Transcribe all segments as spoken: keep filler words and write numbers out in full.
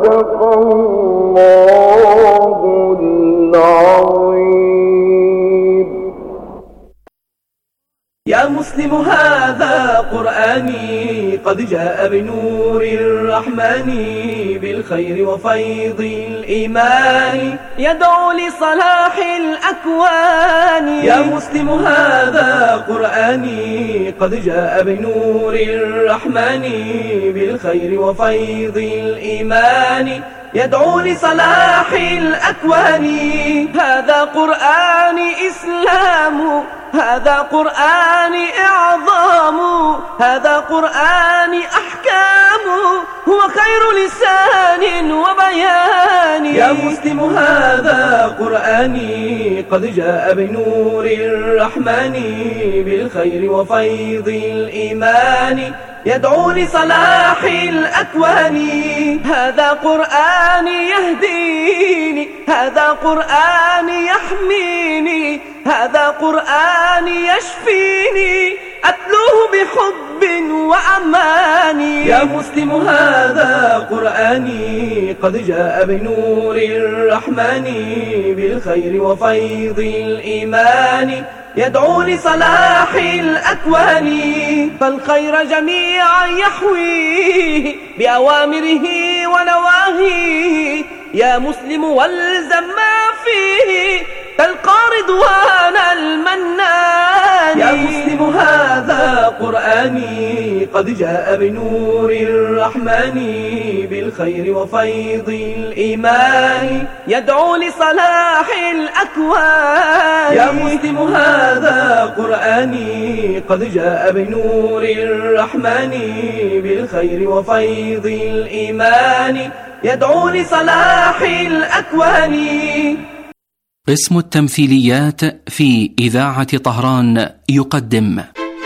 صدق الله العظيم. يا مسلم هذا قرآني قد جاء بنور الرحمن بالخير وفيض الإيمان يدعو لصلاح الأكوان. يا مسلم هذا قرآني قد جاء بنور الرحمن بالخير وفيض الإيمان يدعو لصلاح الأكوان. هذا قرآن إسلام، هذا قرآن إعظام، هذا قرآن أحكام، هو خير لسان وبيان. يا مسلم هذا قرآني قد جاء بنور الرحمن بالخير وفيض الإيمان يدعو لصلاح الأكوان. هذا قرآن يهديني، هذا قرآن يحميني، هذا قرآن يشفيني، أتلوه بحب وأمان. يا مسلم هذا قرآني قد جاء بنور الرحمن بالخير وفيض الإيمان يدعو لصلاح الأكوان. فالخير جميعا يحويه بأوامره ونواهيه. يا مسلم والزم ما فيه تلقى رضوان المنان. يا مسلم هذا قرآني قد جاء بنور الرحمن بالخير وفيض الإيمان يدعو لصلاح الأكوان. يا مسلم هذا قرآني قد جاء بنور الرحمن بالخير وفيض الإيمان يدعو لصلاح الأكوان. قسم التمثيليات في إذاعة طهران يقدم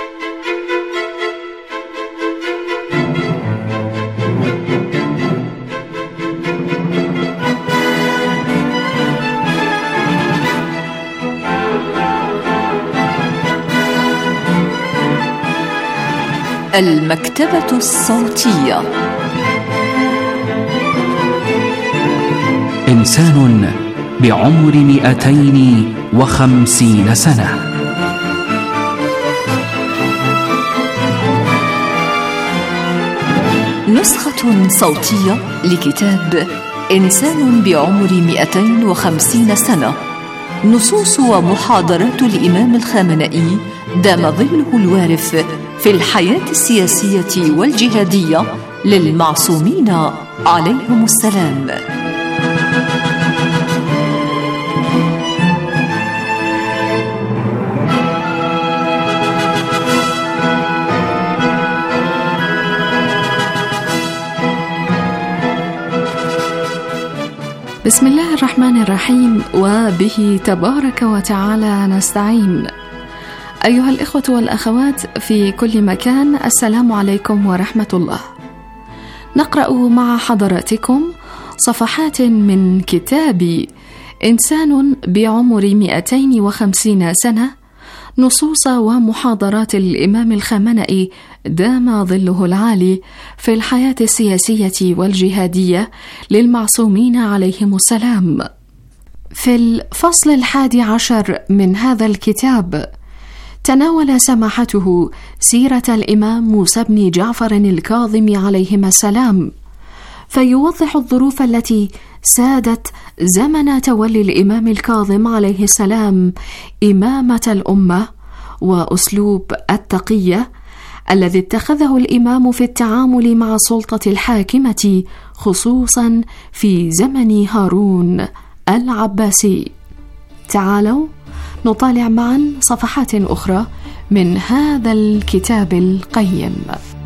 المكتبة الصوتية. إنسان بعمر مئتين وخمسين سنة. نسخة صوتية لكتاب إنسان بعمر مئتين وخمسين سنة، نصوص ومحاضرات الإمام الخامنئي دام ظله الوارف في الحياة السياسية والجهادية للمعصومين عليهم السلام. بسم الله الرحمن الرحيم، وبه تبارك وتعالى نستعين. أيها الإخوة والأخوات في كل مكان، السلام عليكم ورحمة الله. نقرأ مع حضراتكم صفحات من كتاب إنسان بعمر مئتين وخمسين سنة، نصوص ومحاضرات الإمام الخامنئي دام ظله العالي في الحياة السياسية والجهادية للمعصومين عليهم السلام. في الفصل الحادي عشر من هذا الكتاب تناول سماحته سيرة الإمام موسى بن جعفر الكاظم عليهما السلام، فيوضح الظروف التي سادت زمن تولي الإمام الكاظم عليه السلام إمامة الأمة، وأسلوب التقية الذي اتخذه الإمام في التعامل مع السلطة الحاكمة، خصوصا في زمن هارون العباسي. تعالوا نطالع معا صفحات أخرى من هذا الكتاب القيم.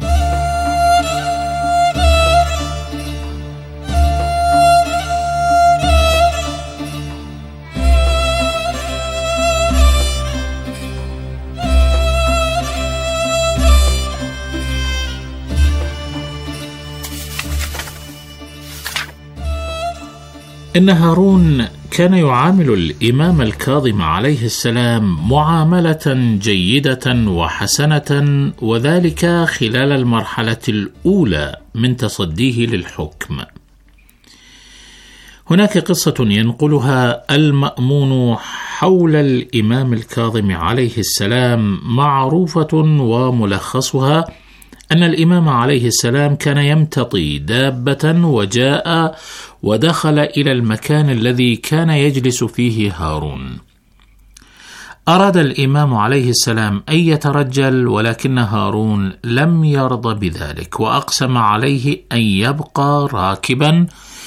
إن هارون كان يعامل الإمام الكاظم عليه السلام معاملة جيدة وحسنة، وذلك خلال المرحلة الأولى من تصديه للحكم. هناك قصة ينقلها المأمون حول الإمام الكاظم عليه السلام معروفة، وملخصها أن الإمام عليه السلام كان يمتطي دابة وجاء ودخل إلى المكان الذي كان يجلس فيه هارون. أراد الإمام عليه السلام أن يترجل، ولكن هارون لم يرضى بذلك، وأقسم عليه أن يبقى راكبا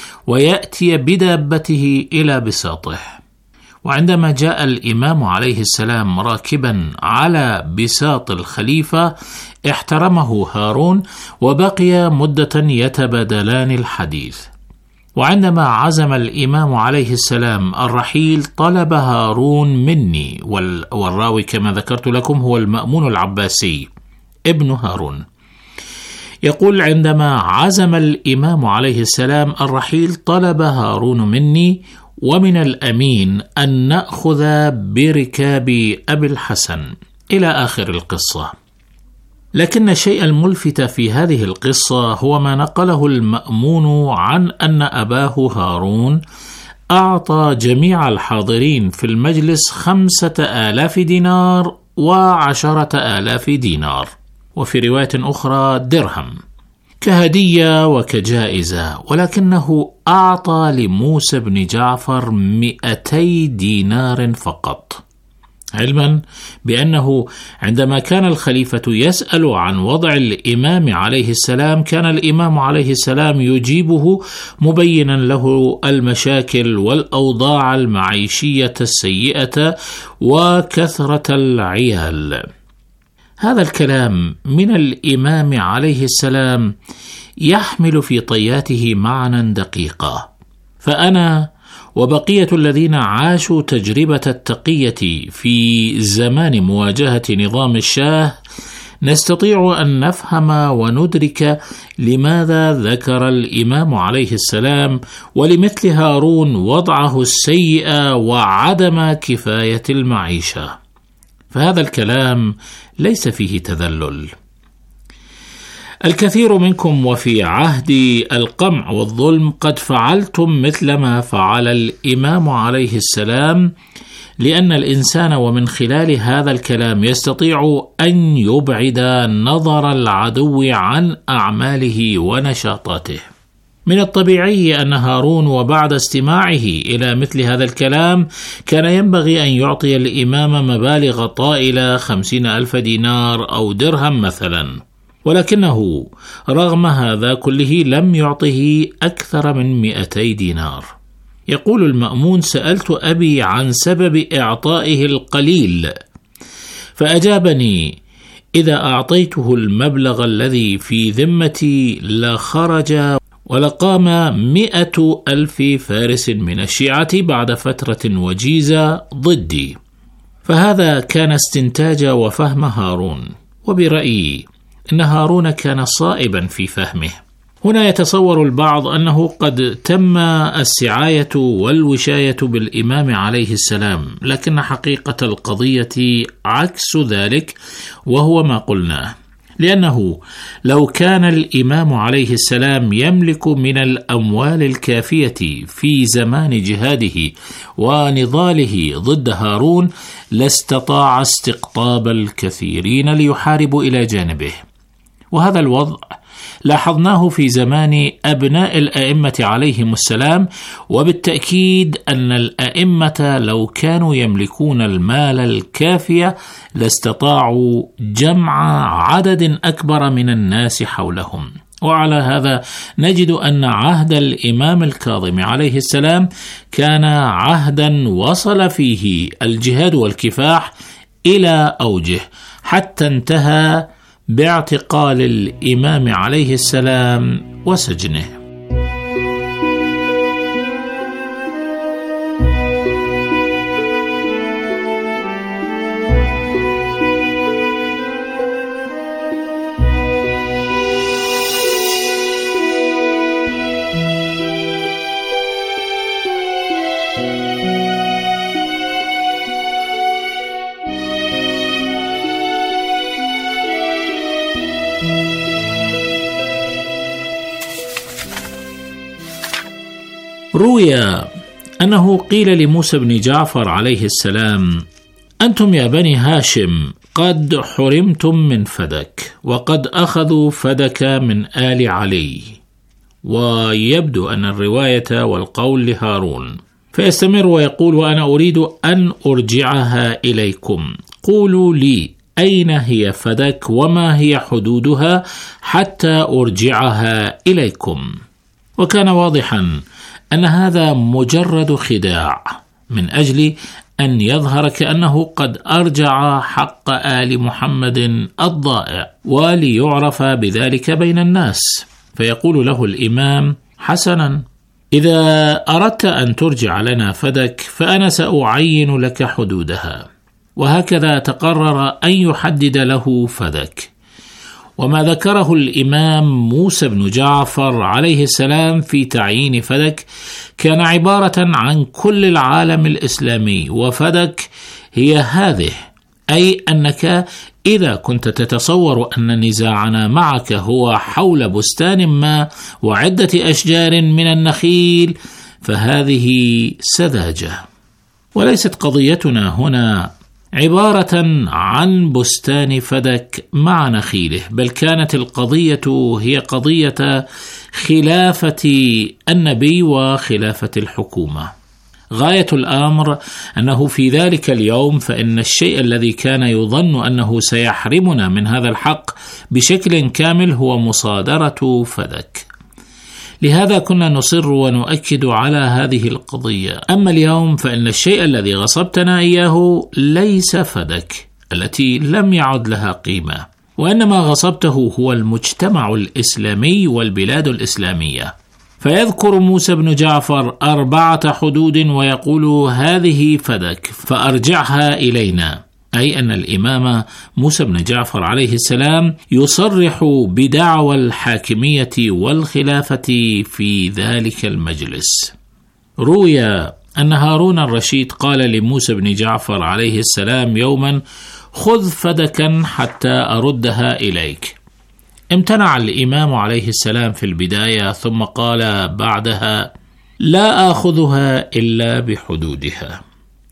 ويأتي بدابته إلى بساطه. وعندما جاء الإمام عليه السلام راكبا على بساط الخليفة احترمه هارون، وبقي مدة يتبادلان الحديث. وعندما عزم الإمام عليه السلام الرحيل طلب هارون مني، والراوي كما ذكرت لكم هو المأمون العباسي ابن هارون، يقول: عندما عزم الإمام عليه السلام الرحيل طلب هارون مني ومن الأمين أن نأخذ بركاب أبي الحسن، إلى آخر القصة. لكن الشيء الملفت في هذه القصة هو ما نقله المأمون عن أن أباه هارون أعطى جميع الحاضرين في المجلس خمسة آلاف دينار وعشرة آلاف دينار، وفي رواية أخرى درهم، كهدية وكجائزة، ولكنه أعطى لموسى بن جعفر مئتي دينار فقط، علما بأنه عندما كان الخليفة يسأل عن وضع الإمام عليه السلام كان الإمام عليه السلام يجيبه مبينا له المشاكل والأوضاع المعيشية السيئة وكثرة العيال. هذا الكلام من الإمام عليه السلام يحمل في طياته معنى دقيقة، فأنا وبقية الذين عاشوا تجربة التقية في زمان مواجهة نظام الشاه نستطيع أن نفهم وندرك لماذا ذكر الإمام عليه السلام ولمثل هارون وضعه السيء وعدم كفاية المعيشة. فهذا الكلام ليس فيه تذلل. الكثير منكم وفي عهد القمع والظلم قد فعلتم مثل ما فعل الإمام عليه السلام، لأن الإنسان ومن خلال هذا الكلام يستطيع أن يبعد نظر العدو عن أعماله ونشاطاته. من الطبيعي أن هارون وبعد استماعه إلى مثل هذا الكلام كان ينبغي أن يعطي الإمام مبالغ طائلة، خمسين ألف دينار أو درهم مثلا، ولكنه رغم هذا كله لم يعطه أكثر من مئتي دينار. يقول المأمون: سألت أبي عن سبب إعطائه القليل فأجابني: إذا أعطيته المبلغ الذي في ذمتي لخرج ولقام مئة ألف فارس من الشيعة بعد فترة وجيزة ضدي. فهذا كان استنتاج وفهم هارون، وبرأيي إن هارون كان صائبا في فهمه. هنا يتصور البعض أنه قد تم السعاية والوشاية بالإمام عليه السلام، لكن حقيقة القضية عكس ذلك، وهو ما قلناه، لأنه لو كان الإمام عليه السلام يملك من الأموال الكافية في زمان جهاده ونضاله ضد هارون لاستطاع استقطاب الكثيرين ليحاربوا إلى جانبه. وهذا الوضع لاحظناه في زمان أبناء الأئمة عليهم السلام، وبالتأكيد أن الأئمة لو كانوا يملكون المال الكافية لاستطاعوا جمع عدد أكبر من الناس حولهم. وعلى هذا نجد أن عهد الإمام الكاظم عليه السلام كان عهدا وصل فيه الجهاد والكفاح إلى أوجه، حتى انتهى باعتقال الإمام عليه السلام وسجنه. روي أنه قيل لموسى بن جعفر عليه السلام: أنتم يا بني هاشم قد حرمتم من فدك، وقد أخذوا فدك من آل علي. ويبدو أن الرواية والقول لهارون، فيستمر ويقول: وأنا أريد أن أرجعها إليكم، قولوا لي أين هي فدك وما هي حدودها حتى أرجعها إليكم. وكان واضحا أن هذا مجرد خداع من أجل أن يظهر كأنه قد أرجع حق آل محمد الضائع، وليعرف بذلك بين الناس. فيقول له الإمام: حسنا، إذا أردت أن ترجع لنا فدك فأنا سأعين لك حدودها. وهكذا تقرر أن يحدد له فدك. وما ذكره الإمام موسى بن جعفر عليه السلام في تعيين فدك كان عبارة عن كل العالم الإسلامي، وفدك هي هذه، أي أنك إذا كنت تتصور أن نزاعنا معك هو حول بستان ما وعدة أشجار من النخيل فهذه سذاجة. وليست قضيتنا هنا عبارة عن بستان فدك مع نخيله، بل كانت القضية هي قضية خلافة النبي وخلافة الحكومة. غاية الأمر أنه في ذلك اليوم فإن الشيء الذي كان يظن أنه سيحرمنا من هذا الحق بشكل كامل هو مصادرة فدك. لهذا كنا نصر ونؤكد على هذه القضية. أما اليوم فإن الشيء الذي غصبتنا إياه ليس فدك التي لم يعد لها قيمة، وإنما غصبته هو المجتمع الإسلامي والبلاد الإسلامية. فيذكر موسى بن جعفر أربعة حدود ويقول: هذه فدك فأرجعها إلينا، أي أن الإمام موسى بن جعفر عليه السلام يصرح بدعوى الحاكمية والخلافة في ذلك المجلس. روي أن هارون الرشيد قال لموسى بن جعفر عليه السلام يوما: خذ فدكا حتى أردها إليك. امتنع الإمام عليه السلام في البداية، ثم قال بعدها: لا آخذها إلا بحدودها.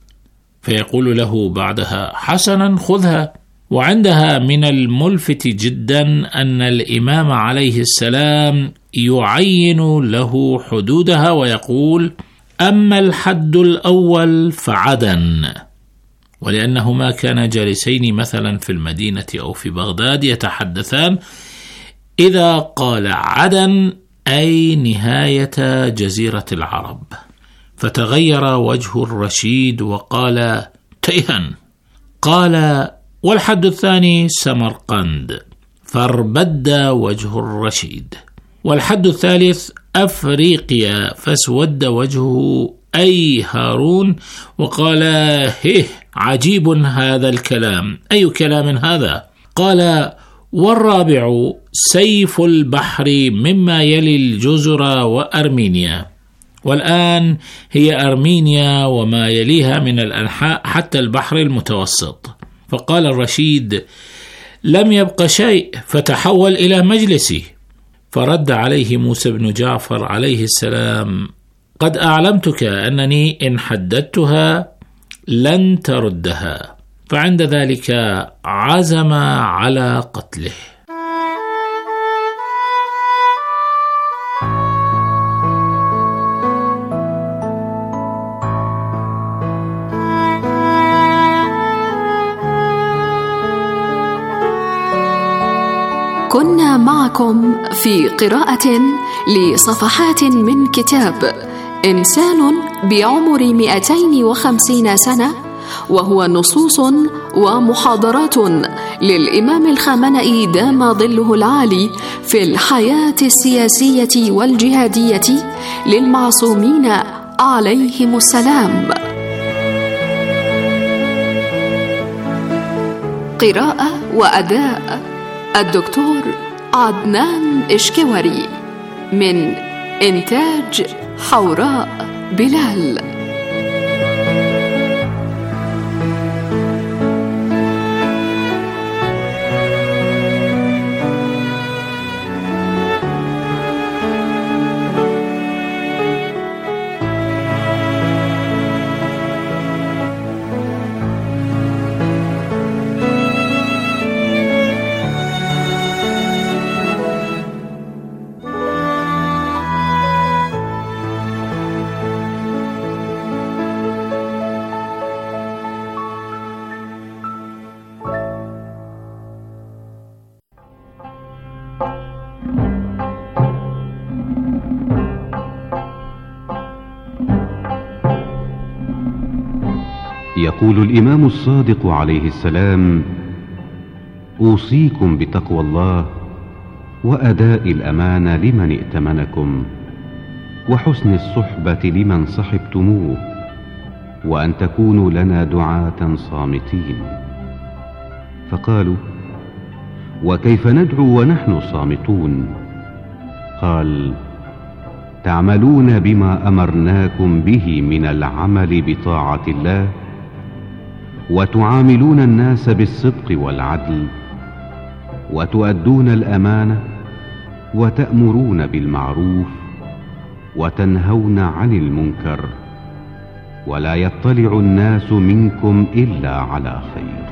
فيقول له بعدها: حسنا، خذها. وعندها من الملفت جدا أن الإمام عليه السلام يعين له حدودها ويقول: أما الحد الأول فعدن. ولأنهما كانا جالسين مثلا في المدينة أو في بغداد يتحدثان، إذا قال عدن أي نهاية جزيرة العرب. فتغير وجه الرشيد وقال: تيها. قال: والحد الثاني سمرقند. فاربد وجه الرشيد. والحد الثالث أفريقيا. فاسود وجهه أي هارون وقال: هيه، عجيب هذا الكلام. أي كلام هذا؟ قال: والرابع سيف البحر مما يلي الجزر وأرمينيا. والآن هي أرمينيا وما يليها من الأنحاء حتى البحر المتوسط. فقال الرشيد: لم يبق شيء، فتحول إلى مجلسي. فرد عليه موسى بن جعفر عليه السلام: قد أعلمتك أنني إن حددتها لن تردها. فعند ذلك عزم على قتله. كنا معكم في قراءة لصفحات من كتاب إنسان بعمر مئتين وخمسين سنة، وهو نصوص ومحاضرات للإمام الخامنئي دام ظله العالي في الحياة السياسية والجهادية للمعصومين عليهم السلام. قراءة وأداء الدكتور عدنان إشكوري، من إنتاج حوراء بلال. يقول الإمام الصادق عليه السلام: أوصيكم بتقوى الله وأداء الأمانة لمن ائتمنكم، وحسن الصحبة لمن صحبتموه، وأن تكونوا لنا دعاة صامتين. فقالوا: وكيف ندعو ونحن صامتون؟ قال: تعملون بما أمرناكم به من العمل بطاعة الله، وتعاملون الناس بالصدق والعدل، وتؤدون الأمانة، وتأمرون بالمعروف، وتنهون عن المنكر، ولا يطلع الناس منكم إلا على خير.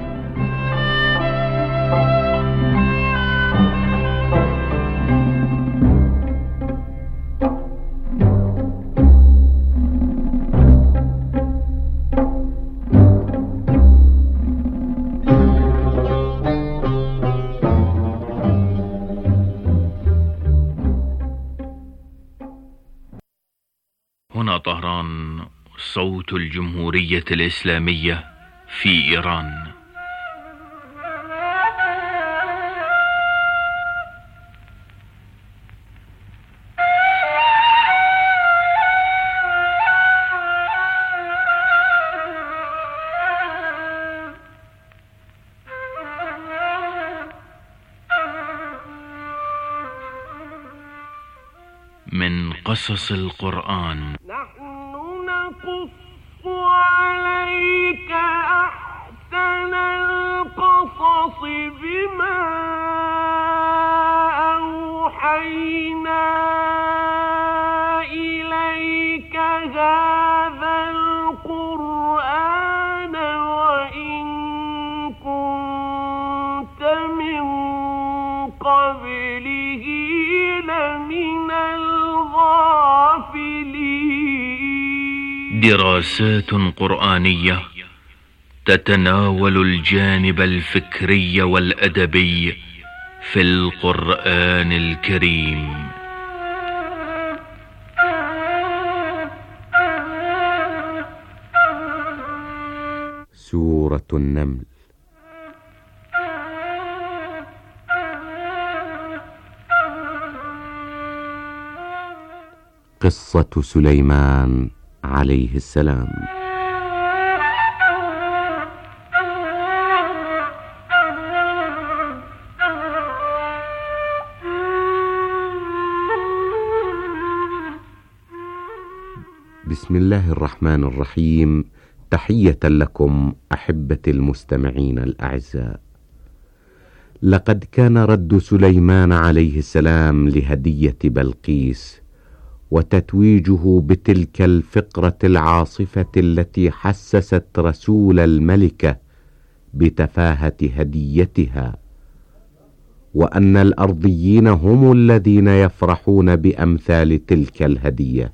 هنا طهران، صوت الجمهورية الإسلامية في إيران. من قصص القرآن. نحن نقص عليك أحسن القصص بما أوحينا إليك هذا القرآن وإن كنت من قبله لمن دراسات قرآنية تتناول الجانب الفكري والأدبي في القرآن الكريم. سورة النمل. قصة سليمان عليه السلام. بسم الله الرحمن الرحيم. تحية لكم أحبتي المستمعين الأعزاء. لقد كان رد سليمان عليه السلام لهدية بلقيس وتتويجه بتلك الفقرة العاصفة التي حسست رسول الملكة بتفاهة هديتها، وأن الأرضيين هم الذين يفرحون بأمثال تلك الهدية.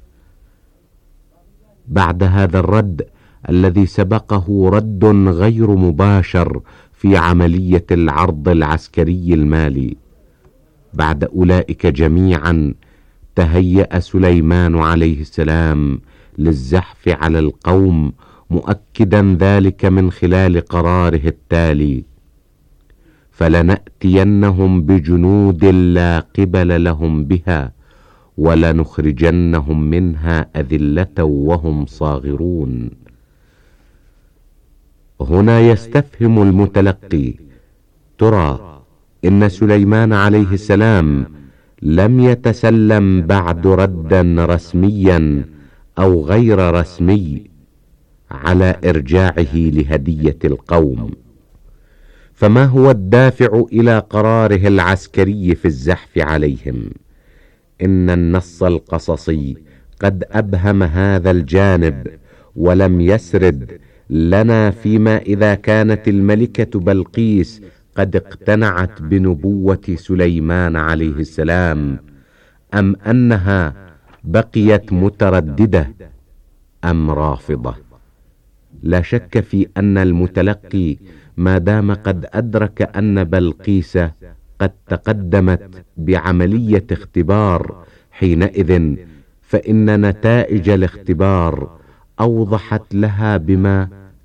بعد هذا الرد الذي سبقه رد غير مباشر في عملية العرض العسكري المالي، بعد أولئك جميعا تهيأ سليمان عليه السلام للزحف على القوم، مؤكدا ذلك من خلال قراره التالي: فلنأتينهم بجنود لا قبل لهم بها ولنخرجنهم منها أذلة وهم صاغرون. هنا يستفهم المتلقي: ترى إن سليمان عليه السلام لم يتسلم بعد ردا رسميا أو غير رسمي على إرجاعه لهدية القوم، فما هو الدافع إلى قراره العسكري في الزحف عليهم؟ إن النص القصصي قد أبهم هذا الجانب ولم يسرد لنا فيما إذا كانت الملكة بلقيس قد اقتنعت بنبوة سليمان عليه السلام، أم أنها بقيت مترددة أم رافضة. لا شك في أن المتلقي ما دام قد أدرك أن بلقيس قد تقدمت بعملية اختبار، حينئذ فإن نتائج الاختبار أوضحت لها بما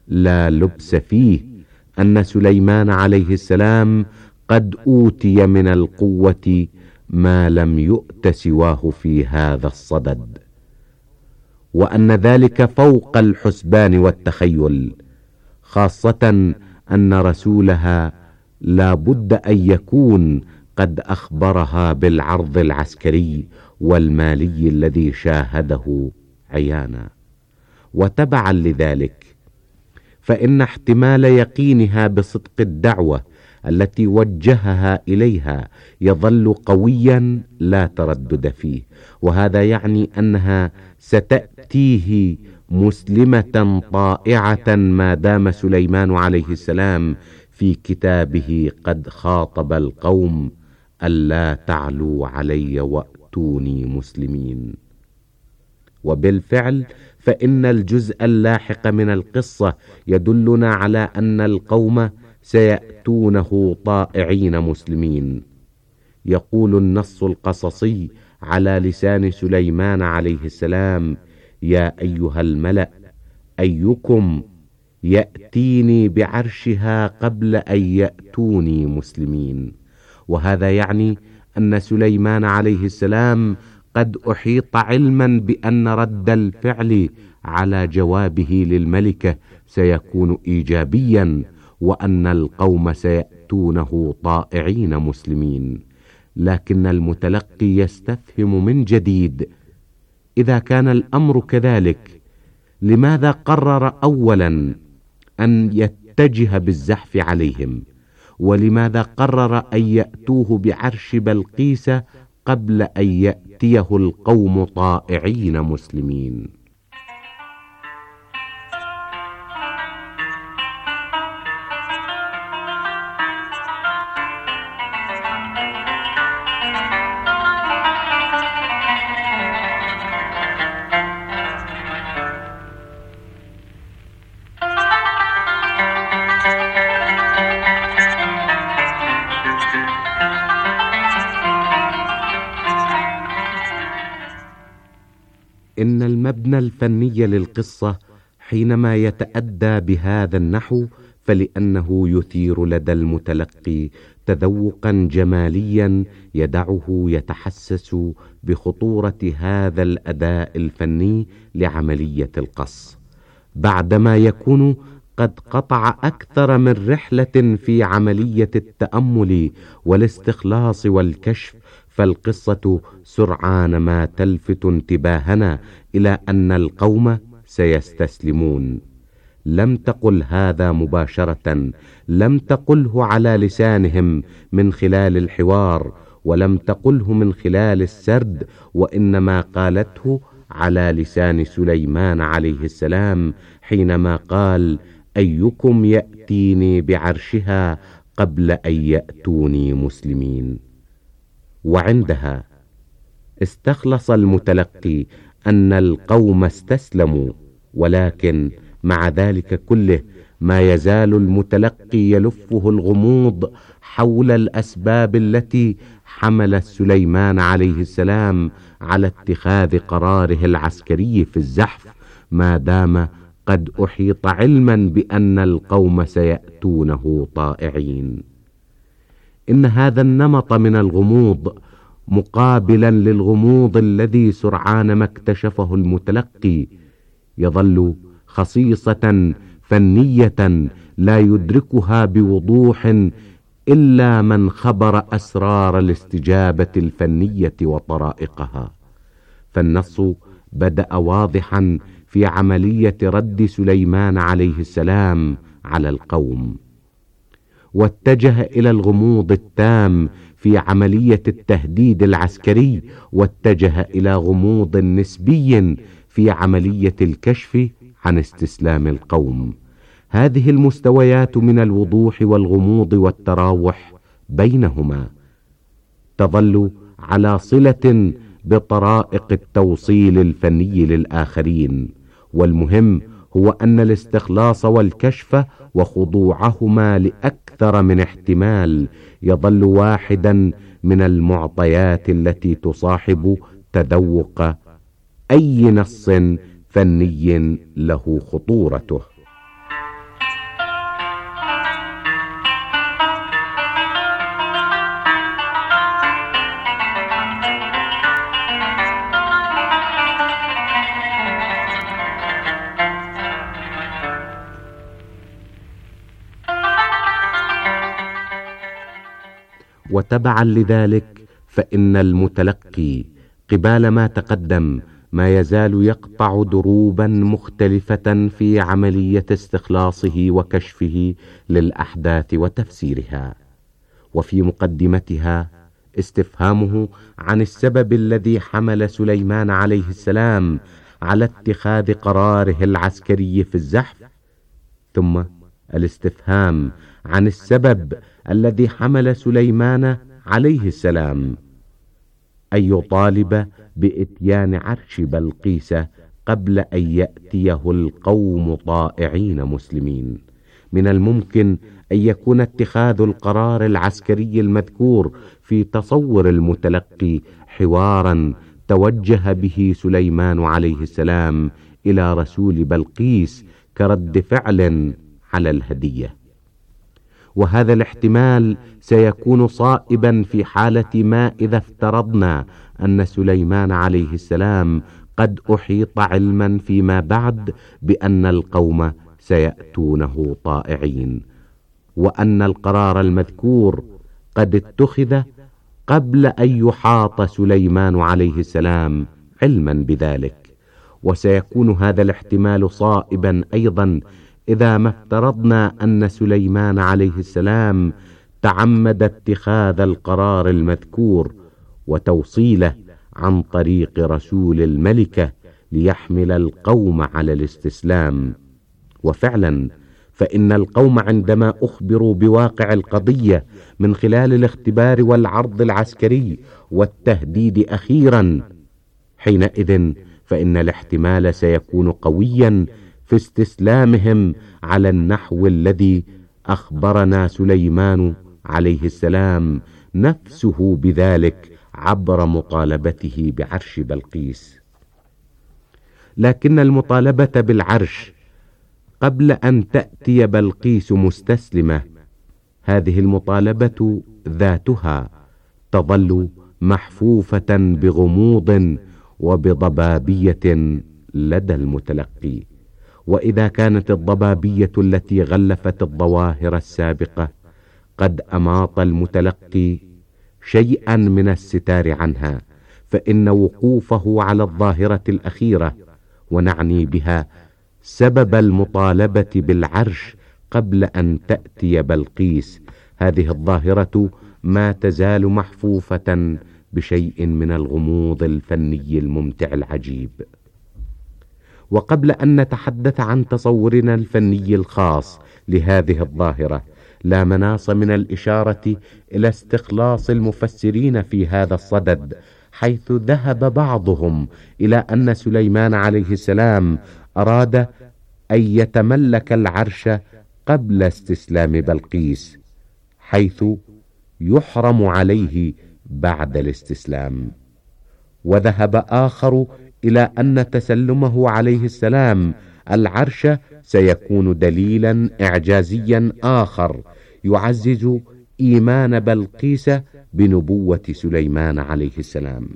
لا لبس فيه أن سليمان عليه السلام قد أوتي من القوة ما لم يؤت سواه في هذا الصدد، وأن ذلك فوق الحسبان والتخيل، خاصة أن رسولها لا بد أن يكون قد أخبرها بالعرض العسكري والمالي الذي شاهده عيانا. وتبعا لذلك فإن احتمال يقينها بصدق الدعوة التي وجهها إليها يظل قويا لا تردد فيه، وهذا يعني أنها ستأتيه مسلمة طائعة ما دام سليمان عليه السلام في كتابه قد خاطب القوم ألا تعلوا علي وأتوني مسلمين. وبالفعل فإن الجزء اللاحق من القصة يدلنا على أن القوم سيأتونه طائعين مسلمين. يقول النص القصصي على لسان سليمان عليه السلام: يا أيها الملأ أيكم يأتيني بعرشها قبل أن يأتوني مسلمين. وهذا يعني أن سليمان عليه السلام قد أحيط علما بأن رد الفعل على جوابه للملكة سيكون إيجابيا، وأن القوم سيأتونه طائعين مسلمين. لكن المتلقي يستفهم من جديد: إذا كان الأمر كذلك، لماذا قرر أولا أن يتجه بالزحف عليهم؟ ولماذا قرر أن يأتوه بعرش بلقيس قبل أن يأتيه القوم طائعين مسلمين؟ إن المبنى الفني للقصة حينما يتأدى بهذا النحو فلأنه يثير لدى المتلقي تذوقا جماليا يدعه يتحسس بخطورة هذا الأداء الفني لعملية القص، بعدما يكون قد قطع أكثر من رحلة في عملية التأمل والاستخلاص والكشف. فالقصة سرعان ما تلفت انتباهنا إلى أن القوم سيستسلمون. لم تقل هذا مباشرة، لم تقله على لسانهم من خلال الحوار، ولم تقله من خلال السرد، وإنما قالته على لسان سليمان عليه السلام حينما قال: أيكم يأتيني بعرشها قبل أن يأتوني مسلمين. وعندها استخلص المتلقي أن القوم استسلموا، ولكن مع ذلك كله ما يزال المتلقي يلفه الغموض حول الأسباب التي حملت سليمان عليه السلام على اتخاذ قراره العسكري في الزحف، ما دام قد أحيط علما بأن القوم سيأتونه طائعين. إن هذا النمط من الغموض مقابلا للغموض الذي سرعان ما اكتشفه المتلقي يظل خصيصة فنية لا يدركها بوضوح إلا من خبر أسرار الاستجابة الفنية وطرائقها. فالنص بدأ واضحا في عملية رد سليمان عليه السلام على القوم، واتجه إلى الغموض التام في عملية التهديد العسكري، واتجه إلى غموض نسبي في عملية الكشف عن استسلام القوم. هذه المستويات من الوضوح والغموض والتراوح بينهما تظل على صلة بطرائق التوصيل الفني للآخرين، والمهم هو أن الاستخلاص والكشف وخضوعهما لأكثر من احتمال يظل واحدا من المعطيات التي تصاحب تذوق أي نص فني له خطورته. وتبعا لذلك فإن المتلقي قبال ما تقدم ما يزال يقطع دروبا مختلفة في عملية استخلاصه وكشفه للأحداث وتفسيرها، وفي مقدمتها استفهامه عن السبب الذي حمل سليمان عليه السلام على اتخاذ قراره العسكري في الزحف، ثم الاستفهام عن السبب الذي حمل سليمان عليه السلام أن يطالب بإتيان عرش بلقيس قبل أن يأتيه القوم طائعين مسلمين. من الممكن أن يكون اتخاذ القرار العسكري المذكور في تصور المتلقي حوارا توجه به سليمان عليه السلام إلى رسول بلقيس كرد فعل على الهدية، وهذا الاحتمال سيكون صائبا في حالة ما إذا افترضنا أن سليمان عليه السلام قد أحيط علما فيما بعد بأن القوم سيأتونه طائعين، وأن القرار المذكور قد اتخذ قبل أن يحاط سليمان عليه السلام علما بذلك. وسيكون هذا الاحتمال صائبا أيضا إذا ما افترضنا أن سليمان عليه السلام تعمد اتخاذ القرار المذكور وتوصيله عن طريق رسول الملكة ليحمل القوم على الاستسلام. وفعلا فإن القوم عندما أخبروا بواقع القضية من خلال الاختبار والعرض العسكري والتهديد أخيرا، حينئذ فإن الاحتمال سيكون قويا في استسلامهم على النحو الذي أخبرنا سليمان عليه السلام نفسه بذلك عبر مطالبته بعرش بلقيس. لكن المطالبة بالعرش قبل أن تأتي بلقيس مستسلمة، هذه المطالبة ذاتها تظل محفوفة بغموض وبضبابية لدى المتلقي. وإذا كانت الضبابية التي غلفت الظواهر السابقة قد أماط المتلقي شيئا من الستار عنها، فإن وقوفه على الظاهرة الأخيرة، ونعني بها سبب المطالبة بالعرش قبل أن تأتي بلقيس، هذه الظاهرة ما تزال محفوفة بشيء من الغموض الفني الممتع العجيب. وقبل أن نتحدث عن تصورنا الفني الخاص لهذه الظاهرة، لا مناص من الإشارة إلى استخلاص المفسرين في هذا الصدد، حيث ذهب بعضهم إلى أن سليمان عليه السلام أراد أن يتملك العرش قبل استسلام بلقيس، حيث يحرم عليه بعد الاستسلام. وذهب آخر إلى أن تسلمه عليه السلام العرش سيكون دليلا إعجازيا آخر يعزز إيمان بلقيس بنبوة سليمان عليه السلام.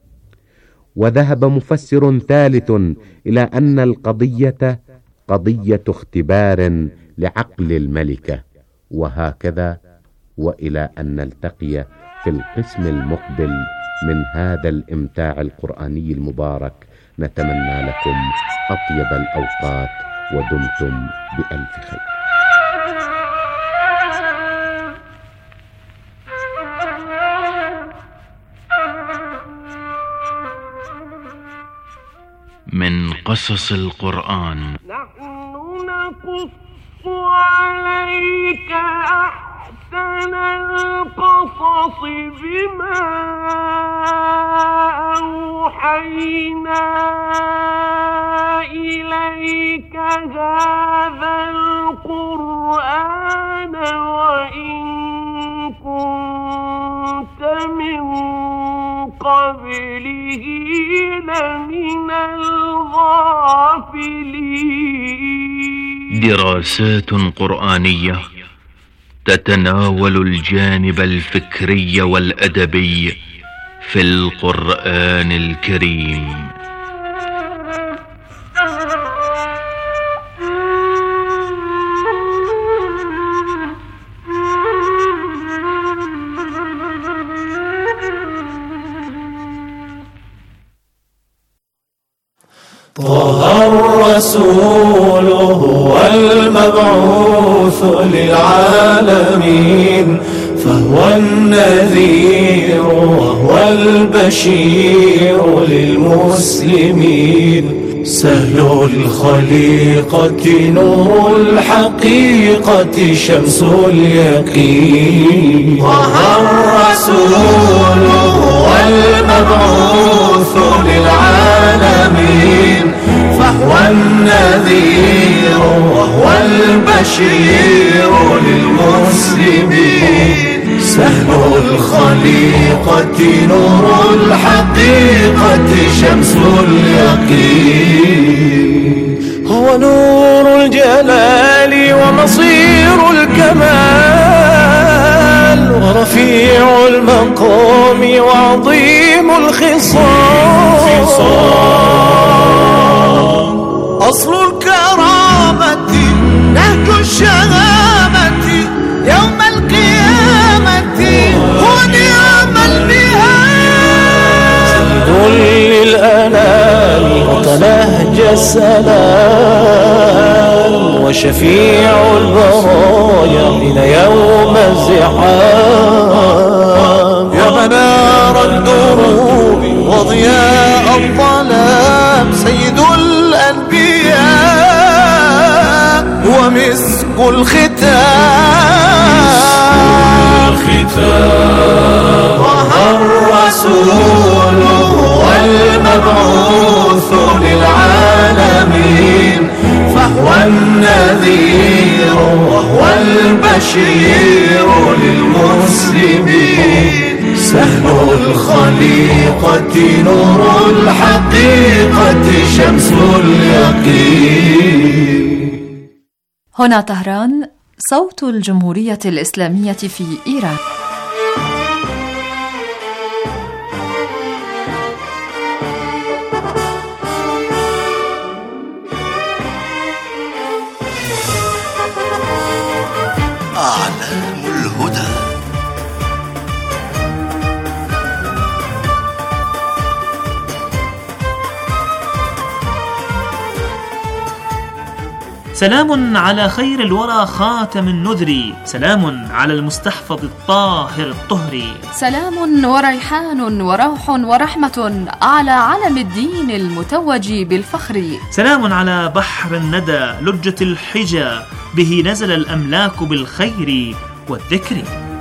وذهب مفسر ثالث إلى أن القضية قضية اختبار لعقل الملكة. وهكذا، وإلى أن نلتقي في القسم المقبل من هذا الإمتاع القرآني المبارك، نتمنى لكم أطيب الأوقات ودمتم بألف خير. من قصص القرآن. نحن نقص عليك أحسن القصص بما أوحينا إليك هذا القرآن وإن كنت من قبله لمن الغافلين. دراسات قرآنية تتناول الجانب الفكري والأدبي في القرآن الكريم. طه الرسول هو المبعوث للعالمين، فهو النذير وهو البشير للمسلمين. سهل الخليقة نور الحقيقة شمس اليقين. طه الرسول هو المبعوث للعالمين، فهو النذير وهو البشير للمسلمين. سهل الخليقة نور الحقيقة شمس اليقين. هو نور الجلال ومصير الكمال، ورفيع المقام وعظيم الخصام. أصل الكرامة نهج الشهامة، يوم القيامة هو نعم المهاد. سيد للأنام وتنهج السلام، وشفيع البرايا حين يوم الزحام. يا منار الدروب وضياء الظلام، سيد الأنبياء ومسك الختام. طه الرسول هو المبعوث للعالمين، فهو النذير وهو البشير للمسلمين. سهل الخليقة نور الحقيقة شمس اليقين. هنا طهران، صوت الجمهورية الإسلامية في إيران. أعلام الهدى. سلام على خير الورى خاتم النذر، سلام على المستحفظ الطاهر الطهري، سلام وريحان وروح ورحمة على علم الدين المتوج بالفخر، سلام على بحر الندى لجة الحجى، به نزل الأملاك بالخير والذكر.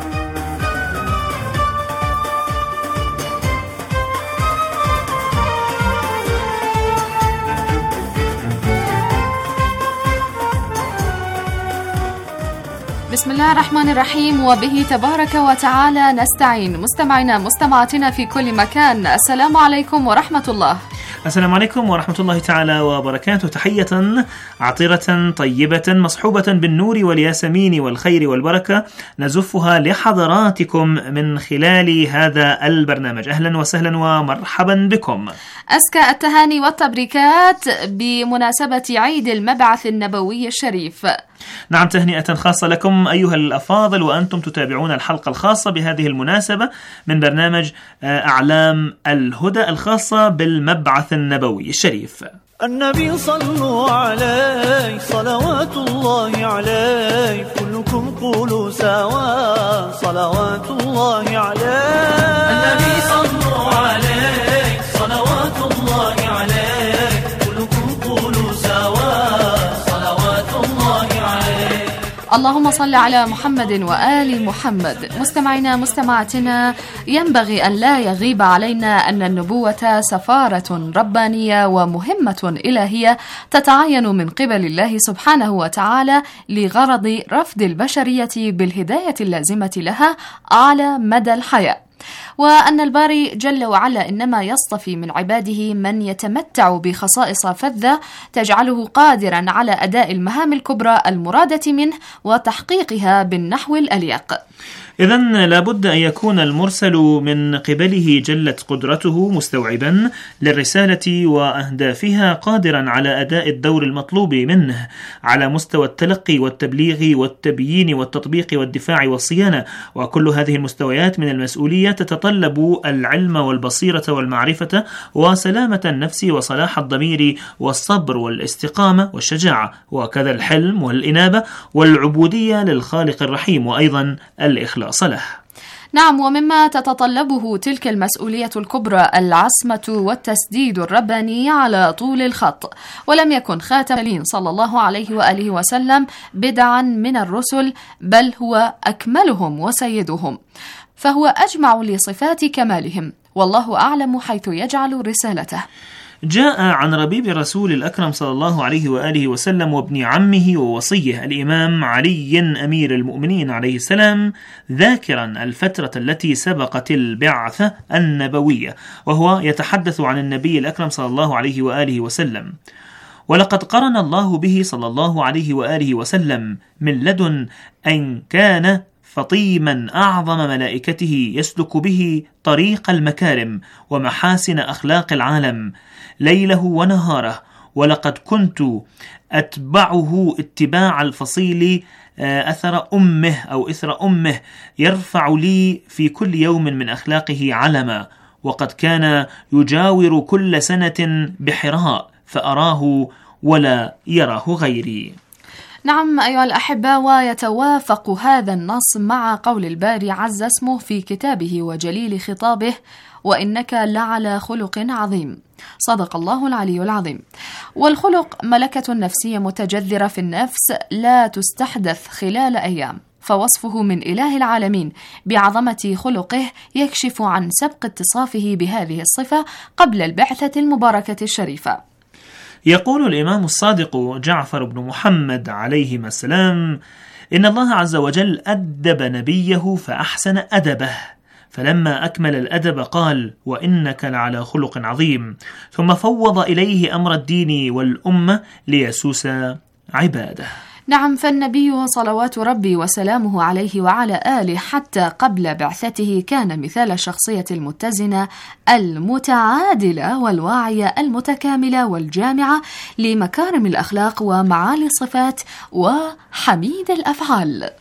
بسم الله الرحمن الرحيم، وبه تبارك وتعالى نستعين. مستمعينا مستمعاتنا في كل مكان، السلام عليكم ورحمة الله. السلام عليكم ورحمة الله تعالى وبركاته. تحية عطرة طيبة مصحوبة بالنور والياسمين والخير والبركة نزفها لحضراتكم من خلال هذا البرنامج. أهلا وسهلا ومرحبا بكم. أزكى التهاني والتبريكات بمناسبة عيد المبعث النبوي الشريف. نعم، تهنئة خاصة لكم أيها الأفاضل وأنتم تتابعون الحلقة الخاصة بهذه المناسبة من برنامج أعلام الهدى الخاصة بالمبعث النبوي الشريف. النبي صلوا عليه صلوات الله عليه، كلكم قولوا سوا صلوات الله عليه. النبي صلوا عليه صلوات الله عليه، كلكم قولوا سوا صلوات الله عليه. اللهم صل على محمد وآل محمد. مستمعينا مستمعاتنا، ينبغي أن لا يغيب علينا أن النبوة سفارة ربانية ومهمة إلهية تتعين من قبل الله سبحانه وتعالى لغرض رفض البشرية بالهداية اللازمة لها على مدى الحياة، وأن الباري جل وعلا إنما يصطفي من عباده من يتمتع بخصائص فذة تجعله قادرا على أداء المهام الكبرى المرادة منه وتحقيقها بالنحو الأليق. إذن لابد أن يكون المرسل من قبله جلت قدرته مستوعبا للرسالة وأهدافها، قادرا على أداء الدور المطلوب منه على مستوى التلقي والتبليغ والتبيين والتطبيق والدفاع والصيانة. وكل هذه المستويات من المسؤولية تتطلب العلم والبصيرة والمعرفة وسلامة النفس وصلاح الضمير والصبر والاستقامة والشجاعة، وكذا الحلم والإنابة والعبودية للخالق الرحيم، وأيضا الإخلاص له. نعم، ومما تتطلبه تلك المسؤولية الكبرى العصمة والتسديد الرباني على طول الخط. ولم يكن خاتم المرسلين صلى الله عليه وآله وسلم بدعا من الرسل، بل هو أكملهم وسيدهم، فهو أجمع لصفات كمالهم، والله أعلم حيث يجعل رسالته. جاء عن ربيب رسول الأكرم صلى الله عليه وآله وسلم وابن عمه ووصيه الإمام علي أمير المؤمنين عليه السلام، ذاكرا الفترة التي سبقت البعثة النبوية، وهو يتحدث عن النبي الأكرم صلى الله عليه وآله وسلم: ولقد قرن الله به صلى الله عليه وآله وسلم من لدن أن كان فطيما أعظم ملائكته يسلك به طريق المكارم ومحاسن أخلاق العالم ليله ونهاره، ولقد كنت أتبعه اتباع الفصيل أثر أمه أو إثر أمه، يرفع لي في كل يوم من أخلاقه علما، وقد كان يجاور كل سنة بحراء فأراه ولا يراه غيري. نعم أيها الأحبة، ويتوافق هذا النص مع قول الباري عز اسمه في كتابه وجليل خطابه: وإنك لعلى خلق عظيم. صدق الله العلي العظيم. والخلق ملكة نفسية متجذرة في النفس لا تستحدث خلال أيام، فوصفه من إله العالمين بعظمة خلقه يكشف عن سبق اتصافه بهذه الصفة قبل البعثة المباركة الشريفة. يقول الإمام الصادق جعفر بن محمد عليهما السلام: إن الله عز وجل أدب نبيه فأحسن أدبه، فلما أكمل الأدب قال: وإنك لعلى خلق عظيم، ثم فوض إليه أمر الدين والأمة ليسوس عباده. نعم، فالنبي صلوات ربي وسلامه عليه وعلى آله حتى قبل بعثته كان مثال الشخصية المتزنة المتعادلة والواعية المتكاملة والجامعة لمكارم الأخلاق ومعالي الصفات وحميد الأفعال.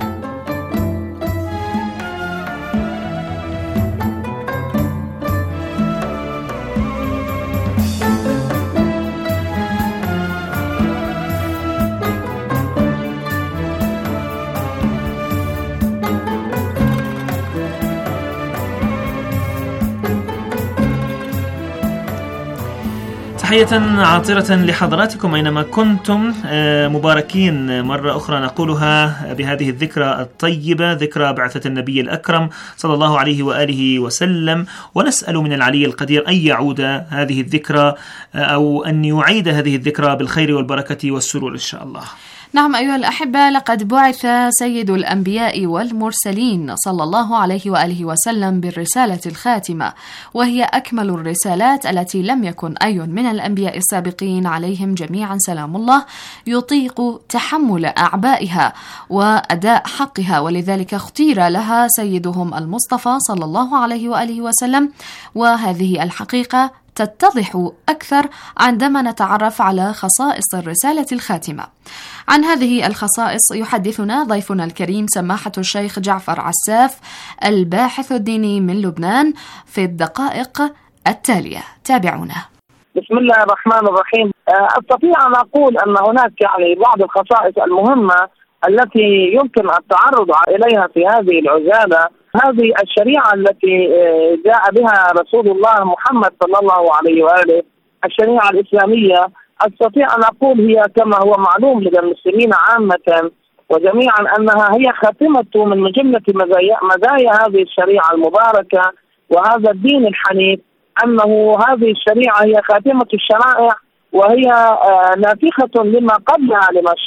تحية عاطرة لحضراتكم أينما كنتم، مباركين مرة أخرى نقولها بهذه الذكرى الطيبة، ذكرى بعثة النبي الأكرم صلى الله عليه وآله وسلم، ونسأل من العلي القدير أن يعود هذه الذكرى أو أن يعيد هذه الذكرى بالخير والبركة والسرور إن شاء الله. نعم أيها الأحبة، لقد بعث سيد الأنبياء والمرسلين صلى الله عليه وآله وسلم بالرسالة الخاتمة، وهي أكمل الرسالات التي لم يكن أي من الأنبياء السابقين عليهم جميعا سلام الله يطيق تحمل أعبائها وأداء حقها، ولذلك اختير لها سيدهم المصطفى صلى الله عليه وآله وسلم. وهذه الحقيقة تتضح أكثر عندما نتعرف على خصائص الرسالة الخاتمة. عن هذه الخصائص يحدثنا ضيفنا الكريم سماحة الشيخ جعفر عساف، الباحث الديني من لبنان، في الدقائق التالية. تابعونا. بسم الله الرحمن الرحيم. أستطيع أن أقول أن هناك يعني بعض الخصائص المهمة التي يمكن التعرض إليها في هذه العجالة. هذه الشريعة التي جاء بها رسول الله محمد صلى الله عليه وآله، الشريعة الإسلامية، أستطيع أن أقول هي كما هو معلوم لدى المسلمين عامة وجميعا أنها هي خاتمة من جملة مزايا هذه الشريعة المباركة وهذا الدين الحنيف، أنه هذه الشريعة هي خاتمة الشرائع، وهي نافخة لما قبلها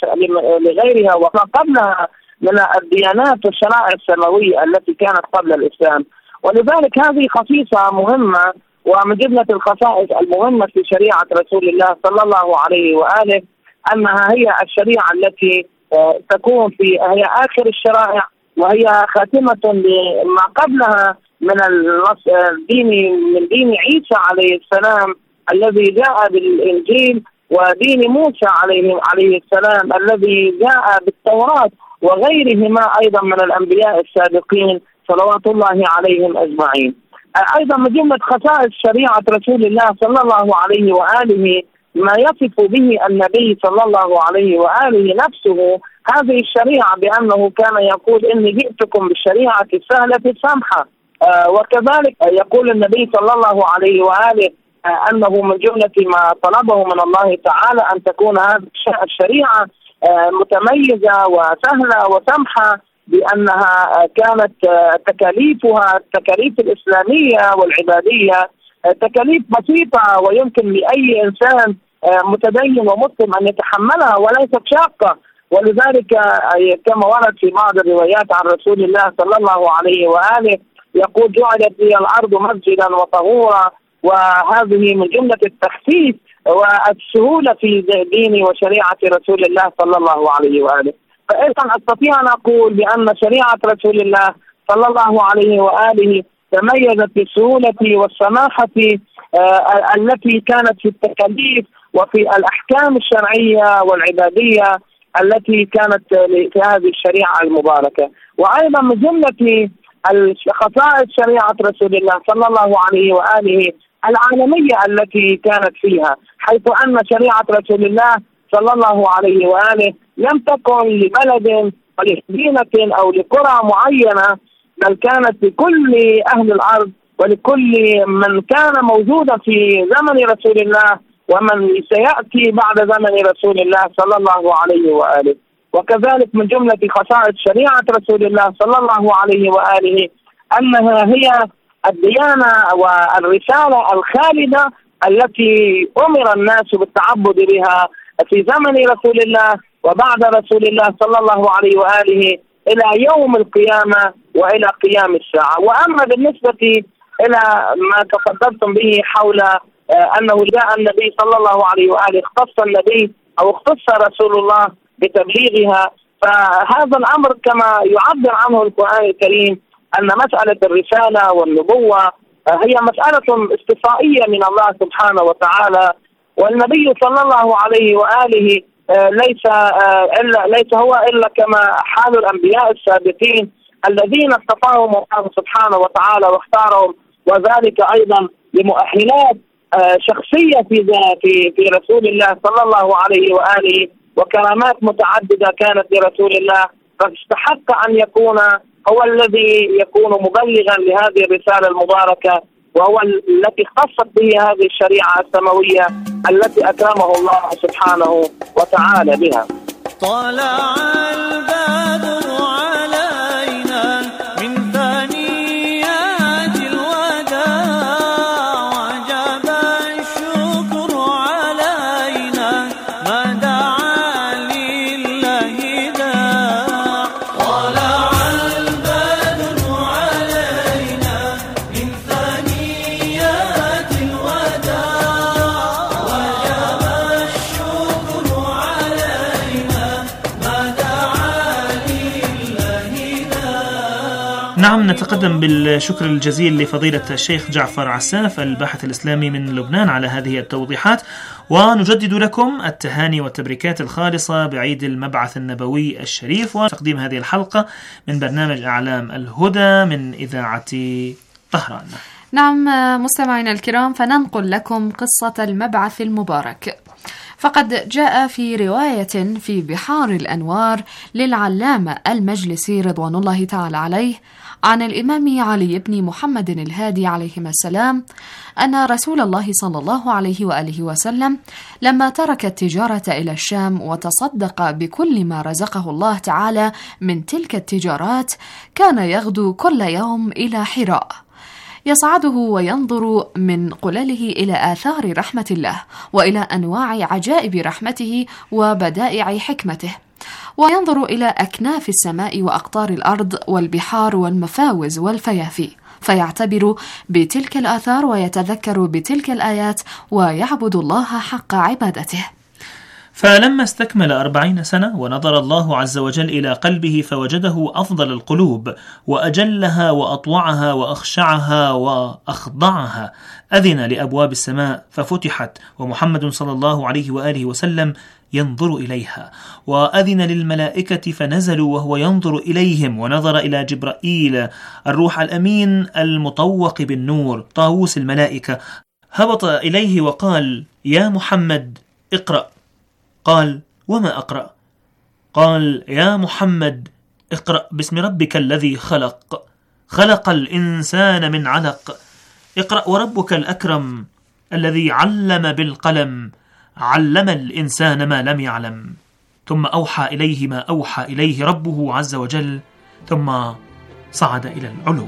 لغيرها وما قبلها من الديانات والشرائع السماوية التي كانت قبل الإسلام. ولذلك هذه خصيصة مهمة ومن جملة الخصائص المهمة في شريعة رسول الله صلى الله عليه وآله أنها هي الشريعة التي تكون في هي آخر الشرائع وهي خاتمة لما قبلها من الدين من دين عيسى عليه السلام الذي جاء بالإنجيل، ودين موسى عليه عليه السلام الذي جاء بالتوراة، وغيرهما أيضا من الأنبياء السابقين صلوات الله عليهم أجمعين. أيضا من جملة خصائص شريعة رسول الله صلى الله عليه وآله ما يصف به النبي صلى الله عليه وآله نفسه هذه الشريعة بأنه كان يقول إني جئتكم بالشريعة السهلة السمحة. آه وكذلك يقول النبي صلى الله عليه وآله آه أنه من جملة ما طلبه من الله تعالى أن تكون هذه الشريعة آه متميزة وسهلة وسمحة، بأنها آه كانت آه تكاليفها التكاليف الإسلامية والعبادية آه تكاليف بسيطة ويمكن لأي إنسان آه متدين ومسلم أن يتحملها وليست شاقة. ولذلك كما ورد في بعض الروايات عن رسول الله صلى الله عليه وآله يقول جعلت لي الأرض مسجدا وطهورا، وهذه من جملة التخفيف والسهولة في دين وشريعة رسول الله صلى الله عليه وآله. فإذا أستطيع أن أقول بأن شريعة رسول الله صلى الله عليه وآله تميزت بالسهولة والسماحة آه التي كانت في التكاليف وفي الأحكام الشرعية والعبادية التي كانت في هذه الشريعة المباركة. وأيضا من جملة خصائص شريعة رسول الله صلى الله عليه وآله العالمية التي كانت فيها، حيث أن شريعة رسول الله صلى الله عليه وآله لم تكن لبلد أو لمدينة أو لقرى معينة، بل كانت لكل أهل الأرض ولكل من كان موجودا في زمن رسول الله ومن سيأتي بعد زمن رسول الله صلى الله عليه وآله. وكذلك من جملة خصائص شريعة رسول الله صلى الله عليه وآله أنها هي الديانة والرسالة الخالدة التي أمر الناس بالتعبد بها في زمن رسول الله وبعد رسول الله صلى الله عليه وآله إلى يوم القيامة وإلى قيام الساعة. وأما بالنسبة إلى ما تفضلتم به حول أنه جاء النبي صلى الله عليه وآله اختص النبي أو اختص رسول الله بتبليغها، فهذا الأمر كما يعبر عنه القرآن الكريم أن مسألة الرسالة والنبوة هي مسألة استفائية من الله سبحانه وتعالى، والنبي صلى الله عليه وآله ليس إلا ليس هو إلا كما حال الأنبياء السابقين الذين اصطفاهم الله سبحانه وتعالى واختارهم، وذلك أيضا لمؤهلات شخصية في في في رسول الله صلى الله عليه وآله وكرامات متعددة كانت لرسول الله، فاستحق أن يكون هو الذي يكون مبلغا لهذه الرسالة المباركة، وهو التي اختصت به هذه الشريعة السماوية التي أكرمه الله سبحانه وتعالى بها. طلع البدر علينا من ثنيات الوداع وجب الشكر علينا ما دعا لله داع. طلع البدر علينا من ثنيات الوداع وجب الشكر علينا ما دعا لله داع. نعم، نتقدم بالشكر الجزيل لفضيلة الشيخ جعفر عساف الباحث الإسلامي من لبنان على هذه التوضيحات، ونجدد لكم التهاني والتبريكات الخالصة بعيد المبعث النبوي الشريف وتقديم هذه الحلقة من برنامج أعلام الهدى من إذاعة طهران. نعم مستمعينا الكرام، فننقل لكم قصة المبعث المبارك. فقد جاء في رواية في بحار الأنوار للعلامة المجلسي رضوان الله تعالى عليه عن الإمام علي بن محمد الهادي عليهما السلام أن رسول الله صلى الله عليه وآله وسلم لما ترك التجارة إلى الشام وتصدق بكل ما رزقه الله تعالى من تلك التجارات كان يغدو كل يوم إلى حراء يصعده وينظر من قلله إلى آثار رحمة الله وإلى أنواع عجائب رحمته وبدائع حكمته، وينظر إلى أكناف السماء وأقطار الأرض والبحار والمفاوز والفيافي، فيعتبر بتلك الآثار ويتذكر بتلك الآيات ويعبد الله حق عبادته. فلما استكمل أربعين سنة ونظر الله عز وجل إلى قلبه فوجده أفضل القلوب وأجلها وأطوعها وأخشعها وأخضعها، أذن لأبواب السماء ففتحت ومحمد صلى الله عليه وآله وسلم ينظر إليها، وأذن للملائكة فنزلوا وهو ينظر إليهم، ونظر إلى جبرائيل الروح الأمين المطوق بالنور طاووس الملائكة، هبط إليه وقال: يا محمد اقرأ. قال: وما أقرأ؟ قال: يا محمد اقرأ باسم ربك الذي خلق خلق الإنسان من علق، اقرأ وربك الأكرم الذي علم بالقلم علم الإنسان ما لم يعلم. ثم أوحى إليه ما أوحى إليه ربه عز وجل، ثم صعد إلى العلو.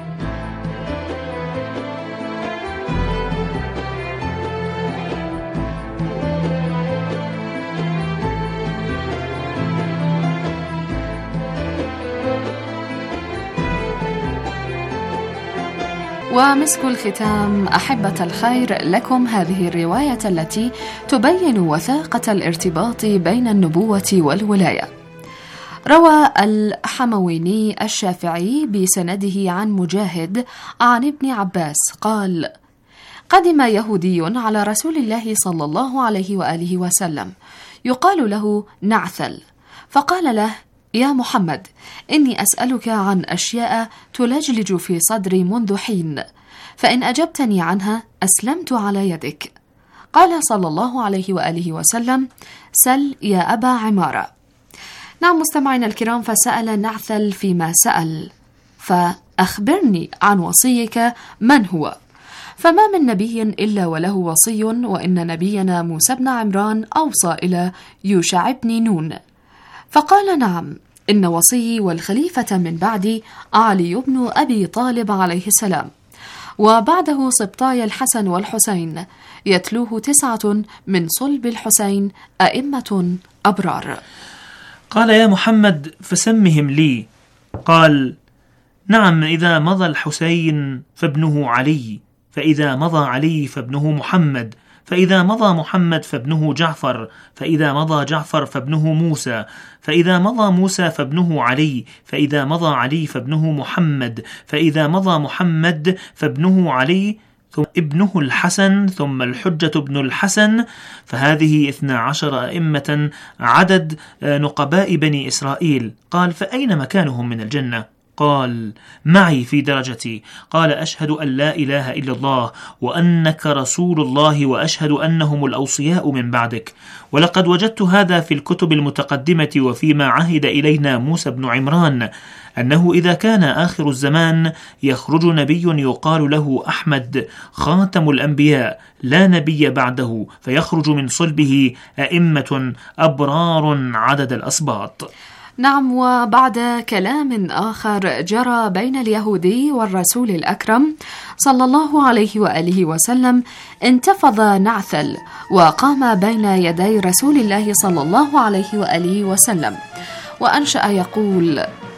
ومسك الختام أحبة الخير لكم هذه الرواية التي تبين وثاقة الارتباط بين النبوة والولاية. روى الحمويني الشافعي بسنده عن مجاهد عن ابن عباس قال: قدم يهودي على رسول الله صلى الله عليه وآله وسلم يقال له نعثل، فقال له: يا محمد، إني أسألك عن أشياء تلجلج في صدري منذ حين، فإن أجبتني عنها أسلمت على يدك. قال صلى الله عليه وآله وسلم: سل يا أبا عمارة. نعم مستمعين الكرام، فسأل نعثل فيما سأل: فأخبرني عن وصيك من هو؟ فما من نبي إلا وله وصي، وإن نبينا موسى بن عمران أوصى إلى يوشع بن نون. فقال: نعم، إن وصي والخليفة من بعدي علي بن أبي طالب عليه السلام، وبعده سبطاي الحسن والحسين، يتلوه تسعة من صلب الحسين أئمة أبرار. قال: يا محمد فسمهم لي. قال: نعم، إذا مضى الحسين فابنه علي، فإذا مضى علي فابنه محمد، فإذا مضى محمد فابنه جعفر، فإذا مضى جعفر فابنه موسى، فإذا مضى موسى فابنه علي، فإذا مضى علي فابنه محمد، فإذا مضى محمد فابنه علي، ثم ابنه الحسن، ثم الحجة ابن الحسن. فهذه اثنا عشر أئمة عدد نقباء بني إسرائيل. قال: فأين مكانهم من الجنة؟ قال: معي في درجتي. قال: أشهد أن لا إله إلا الله وأنك رسول الله، وأشهد أنهم الأوصياء من بعدك. ولقد وجدت هذا في الكتب المتقدمة وفيما عهد إلينا موسى بن عمران، أنه إذا كان آخر الزمان يخرج نبي يقال له أحمد خاتم الأنبياء لا نبي بعده، فيخرج من صلبه أئمة أبرار عدد الأسباط. نعم، وبعد كلام آخر جرى بين اليهودي والرسول الأكرم صلى الله عليه وآله وسلم، انتفض نعثل وقام بين يدي رسول الله صلى الله عليه وآله وسلم، وأنشأ يقول: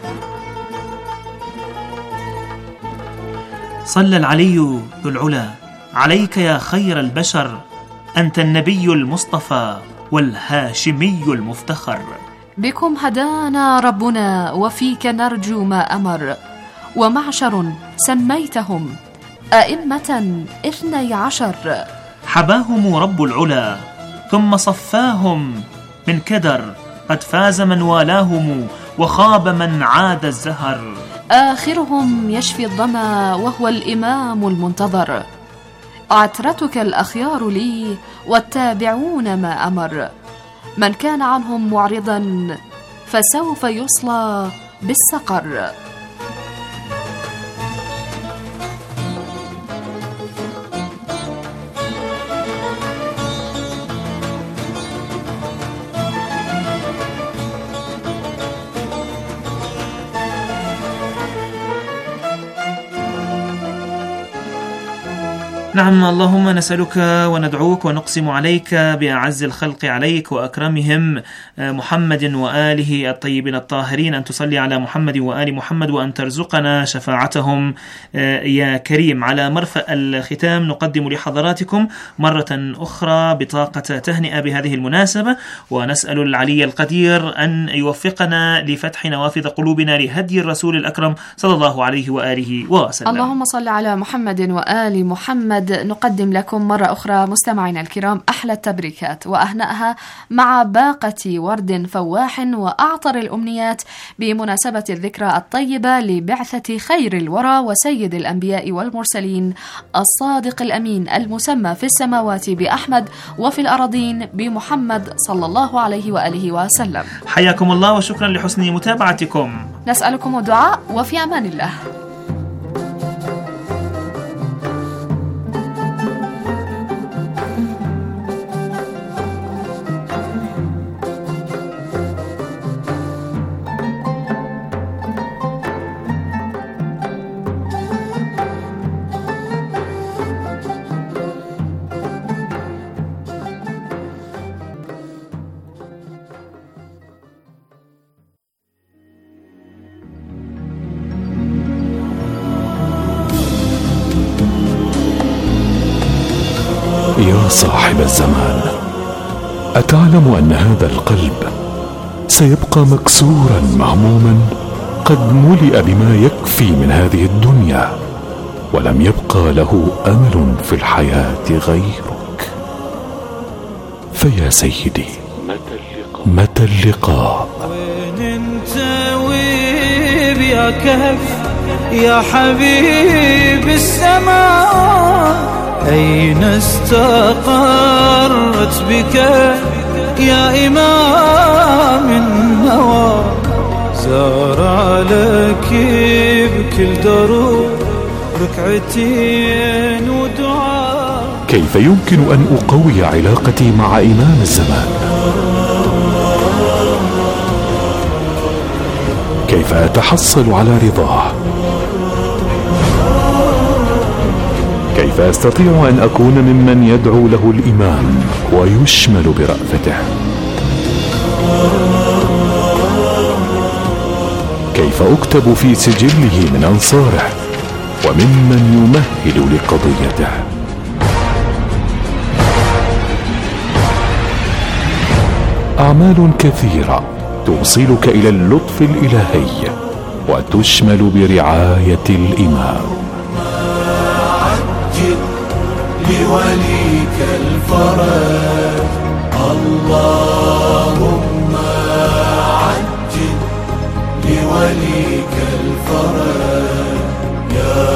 صلى العلي ذو العلا عليك يا خير البشر، أنت النبي المصطفى والهاشمي المفتخر. بكم هدانا ربنا وفيك نرجو ما أمر، ومعشر سميتهم أئمة اثني عشر، حباهم رب العلا ثم صفاهم من كدر، قد فاز من والاهم وخاب من عاد الزهر. آخرهم يشفي الظما وهو الإمام المنتظر، عترتك الأخيار لي والتابعون ما أمر، من كان عنهم معرضا فسوف يصلى بالسقر. نعم، اللهم نسألك وندعوك ونقسم عليك بأعز الخلق عليك وأكرمهم محمد وآله الطيبين الطاهرين أن تصلي على محمد وآل محمد وأن ترزقنا شفاعتهم يا كريم. على مرفأ الختام نقدم لحضراتكم مرة أخرى بطاقة تهنئة بهذه المناسبة، ونسأل العلي القدير أن يوفقنا لفتح نوافذ قلوبنا لهدي الرسول الأكرم صلى الله عليه وآله وسلم. اللهم صل على محمد وآل محمد. نقدم لكم مرة أخرى مستمعينا الكرام أحلى التبريكات وأهنأها مع باقة ورد فواح وأعطر الأمنيات بمناسبة الذكرى الطيبة لبعثة خير الورى وسيد الأنبياء والمرسلين الصادق الأمين المسمى في السماوات بأحمد وفي الأراضين بمحمد صلى الله عليه وآله وسلم. حياكم الله وشكرا لحسن متابعتكم. نسألكم الدعاء وفي أمان الله. يا صاحب الزمان، أتعلم أن هذا القلب سيبقى مكسورا مهموما قد ملئ بما يكفي من هذه الدنيا، ولم يبقى له أمل في الحياة غيرك. فيا سيدي، متى اللقاء؟ وين انت ويب يا كهف يا حبيب السماء؟ أين استقرت بك يا إمام النوى؟ زار لك بكل دروب ركعتين ودعاء. كيف يمكن أن أقوي علاقتي مع إمام الزمان؟ كيف أتحصل على رضاه؟ كيف أستطيع أن أكون ممن يدعو له الإمام ويشمل برأفته؟ كيف أكتب في سجله من أنصاره وممن يمهل لقضيته؟ أعمال كثيرة توصلك إلى اللطف الإلهي وتشمل برعاية الإمام. لوليك الفرج اللهم عجل لوليك الفرج يا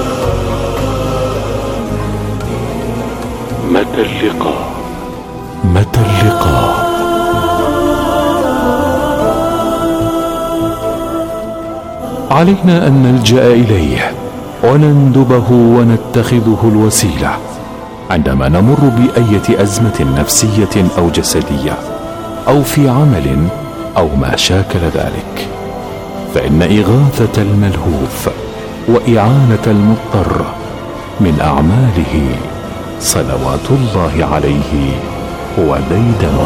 متى اللقاء؟ متى اللقاء؟ علينا أن نلجأ إليه ونندبه ونتخذه الوسيلة عندما نمر بأية أزمة نفسية أو جسدية أو في عمل أو ما شاكل ذلك، فإن إغاثة الملهوف وإعانة المضطر من أعماله صلوات الله عليه وديدنه.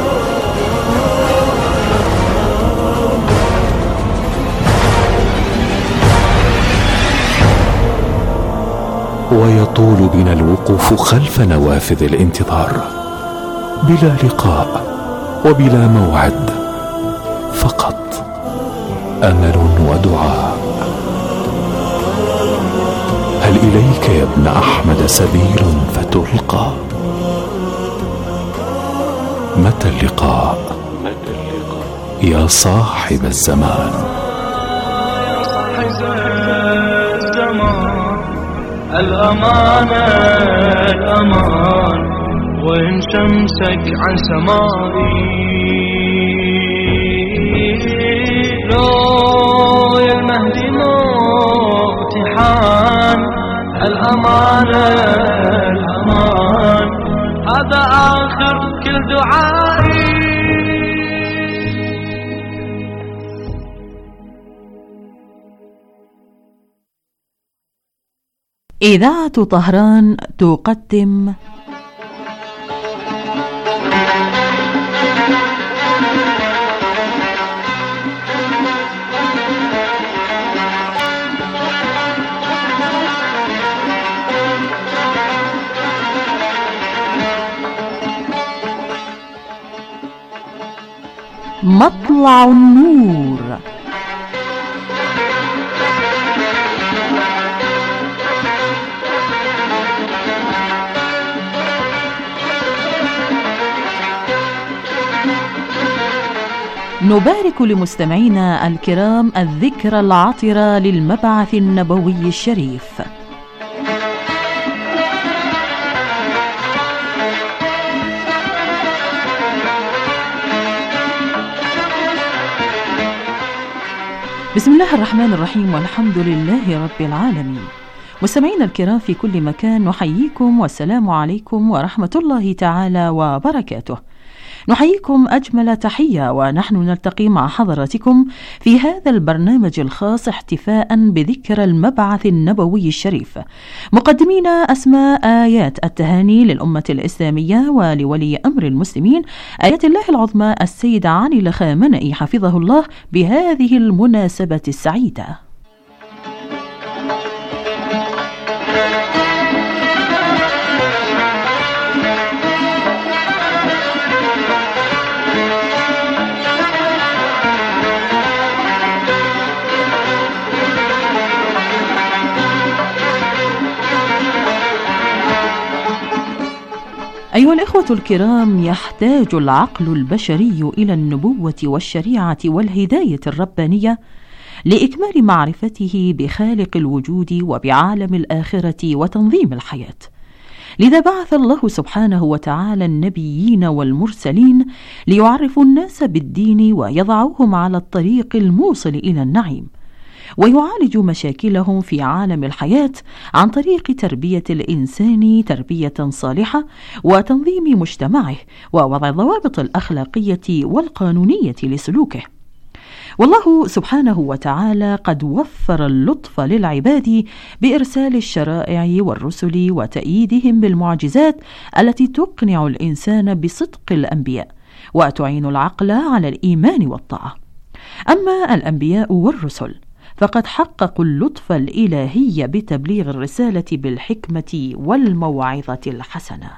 ويطول بنا الوقوف خلف نوافذ الانتظار بلا لقاء وبلا موعد، فقط أمل ودعاء. هل إليك يا ابن أحمد سبيل فتلقى؟ متى اللقاء يا صاحب الزمان؟ الأمانة الأمان وين شمسك عن سمائي؟ لو يا المهدي لو امتحان الأمانة الأمان هذا آخر كل دعائي. إذاعة طهران تقدم مطلع النور. نبارك لمستمعينا الكرام الذكرى العطرة للمبعث النبوي الشريف. بسم الله الرحمن الرحيم، والحمد لله رب العالمين. مستمعينا الكرام في كل مكان، نحييكم والسلام عليكم ورحمة الله تعالى وبركاته. نحييكم أجمل تحية، ونحن نلتقي مع حضراتكم في هذا البرنامج الخاص احتفاء بذكرى المبعث النبوي الشريف، مقدمين أسماء آيات التهاني للأمة الإسلامية ولولي أمر المسلمين آيات الله العظمى السيد علي الخامنئي حفظه الله بهذه المناسبة السعيدة. أيها الإخوة الكرام، يحتاج العقل البشري إلى النبوة والشريعة والهداية الربانية لإكمال معرفته بخالق الوجود وبعالم الآخرة وتنظيم الحياة. لذا بعث الله سبحانه وتعالى النبيين والمرسلين ليعرفوا الناس بالدين ويضعوهم على الطريق الموصل إلى النعيم، ويعالج مشاكلهم في عالم الحياة عن طريق تربية الإنسان تربية صالحة وتنظيم مجتمعه ووضع الضوابط الأخلاقية والقانونية لسلوكه. والله سبحانه وتعالى قد وفر اللطف للعباد بإرسال الشرائع والرسل وتأييدهم بالمعجزات التي تقنع الإنسان بصدق الأنبياء وتعين العقل على الإيمان والطاعة. أما الأنبياء والرسل فقد حققوا اللطف الإلهي بتبليغ الرسالة بالحكمة والموعظة الحسنة.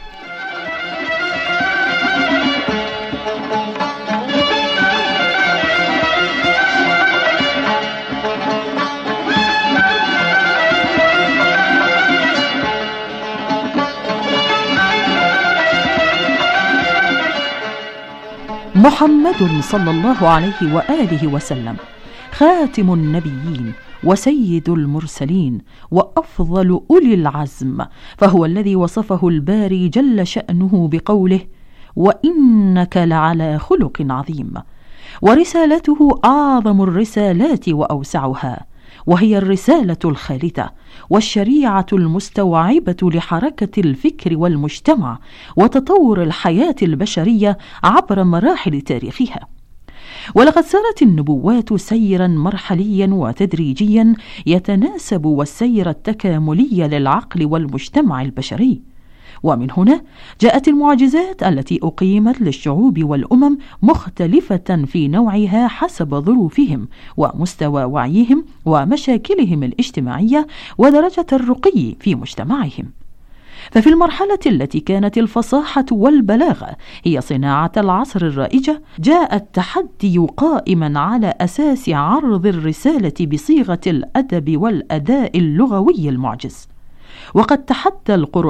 محمد صلى الله عليه وآله وسلم خاتم النبيين وسيد المرسلين وأفضل أولي العزم، فهو الذي وصفه الباري جل شأنه بقوله: وإنك لعلى خلق عظيم. ورسالته أعظم الرسالات وأوسعها، وهي الرسالة الخالدة والشريعة المستوعبة لحركة الفكر والمجتمع وتطور الحياة البشرية عبر مراحل تاريخها. ولقد سارت النبوات سيرا مرحليا وتدريجيا يتناسب والسير التكاملي للعقل والمجتمع البشري، ومن هنا جاءت المعجزات التي أقيمت للشعوب والأمم مختلفة في نوعها حسب ظروفهم ومستوى وعيهم ومشاكلهم الاجتماعية ودرجة الرقي في مجتمعهم. ففي المرحلة التي كانت الفصاحة والبلاغة هي صناعة العصر الرائجة، جاء التحدي قائما على أساس عرض الرسالة بصيغة الأدب والأداء اللغوي المعجز. وقد تحدى القرآن